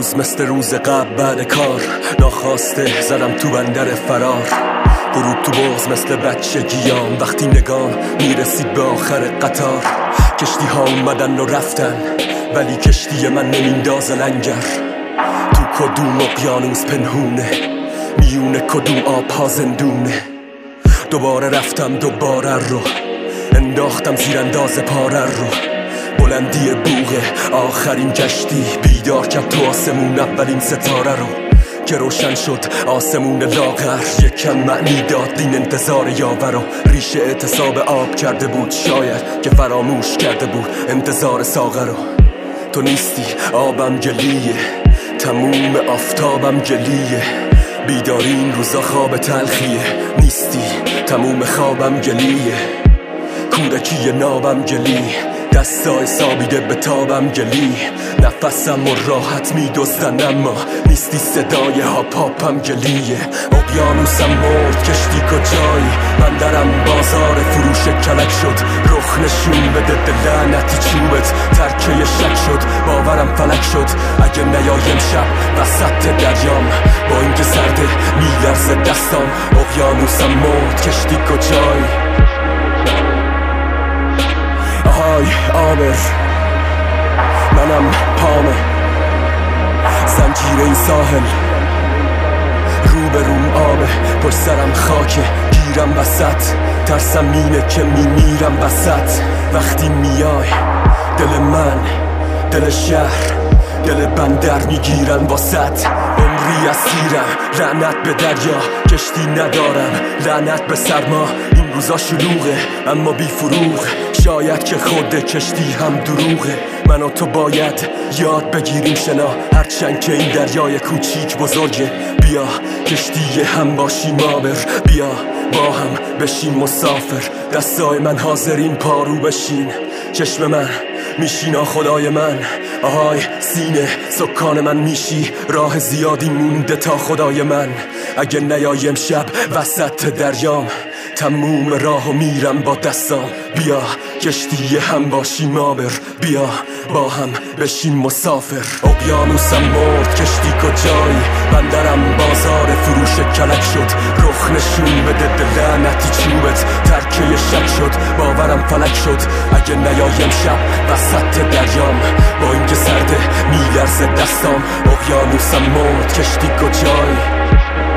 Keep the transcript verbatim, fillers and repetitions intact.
امروز مثل روز قبل بعد کار ناخواسته زدم تو بندر فرار. غروب تو باز مثل بچگیام وقتی نگام میرسید به آخر قطار. کشتی ها اومدن و رفتن ولی کشتی من نمیندازه لنگر. تو کدوم اقیانوس پنهونه میونه کدوم آب ها زندونه. دوباره رفتم دوباره رو انداختم زیر انداز پاره رو. بلندی بوغه آخرین کشتی بیدار کرد تو آسمون اولین ستاره رو که روشن شد آسمون لاغر. یکم معنی داد این انتظار یاور رو. ریشه اعتصاب آب کرده بود شاید که فراموش کرده بود انتظار ساغر رو. تو نیستی آبم گلیه تموم آفتابم گلیه. بیداری این روزا خواب تلخیه نیستی تموم خوابم گلیه. کودکی نابم گلی دستای سابیده به تابم گلی. نفسم و راحت می دزدن اما نیستی صدای ها پاپم گلیه. اقیانوسم مرد کشتی کجایی من درم بازار فروش کلک شد. رخ نشون بده لعنتی چوبت ترکه شک شد باورم فلک شد. اگه نیایم شب وسط دریام با اینکه سرده میلرزه دستام. اقیانوسم مرد کشتی کجایی آهای آبر منم پامه زنجیر این ساحل رو به روم آبه پشت سرم خاکه گیرم وسط ترسم مینه که میمیرم وسط. وقتی میای دل من دل شهر دل بندر میگیرن واسط. عمری اسیرم لعنت به دریا کشتی ندارم لعنت به سرما. این روزا شلوغه اما بی فروغ شاید که خود کشتی هم دروغه. من و تو باید یاد بگیریم شنا هرچند که این دریای کوچیک بزرگه. بیا کشتی هم باشیم آبر بیا با هم بشیم مسافر. دستای من حاضرین پارو بشین چشم من میشینا خدای من. آهای سینه سکان من میشی راه زیادی مونده تا خدای من. اگه نیایم شب وسط دریام تموم راهو میرم با دستام. بیا کشتی هم باشیم آبر بیا با هم بشیم مسافر. اقیانوسم مرد کشتی کجایی من درم بازار فروش کلک شد. رخ نشون بده لعنتی چوبت ترکه شک شد باورم فلک شد. اگه نیایم شب وسط دریام با اینکه سرده میلرزه دستام. اقیانوسم مرد کشتی کجایی